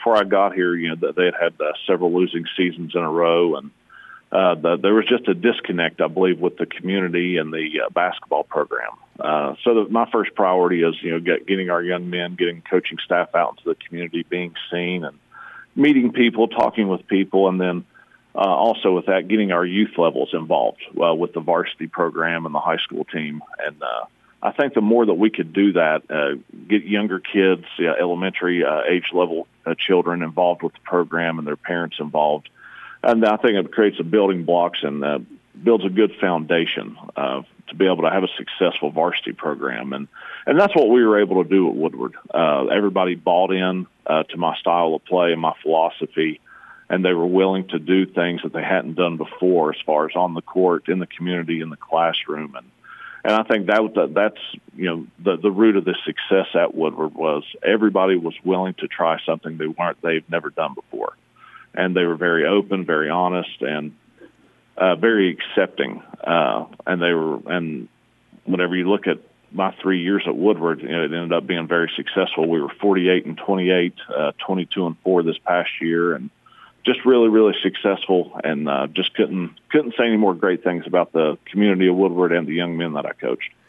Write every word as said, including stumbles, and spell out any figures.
before I got here, you know, they had had uh, several losing seasons in a row, and uh, the, there was just a disconnect, I believe, with the community and the uh, basketball program. Uh, so the, my first priority is, you know, get, getting our young men, getting coaching staff out into the community, being seen, and meeting people, talking with people, and then uh, also with that, getting our youth levels involved uh, with the varsity program and the high school team. And uh, I think the more that we could do that, uh, get younger kids, uh, elementary uh, age level uh, children involved with the program and their parents involved, and I think it creates a building blocks and uh, builds a good foundation uh, to be able to have a successful varsity program. And, and that's what we were able to do at Woodward. Uh, everybody bought in uh, to my style of play and my philosophy, and they were willing to do things that they hadn't done before as far as on the court, in the community, in the classroom. And and I think that that's, you know, the, the root of the success at Woodward was everybody was willing to try something they weren't, they've never done before. And they were very open, very honest, and uh, very accepting. Uh, and they were, and whenever you look at my three years at Woodward, you know, it ended up being very successful. We were forty-eight and twenty-eight, uh, twenty-two and four this past year, and just really, really successful. And uh, just couldn't couldn't say any more great things about the community of Woodward and the young men that I coached.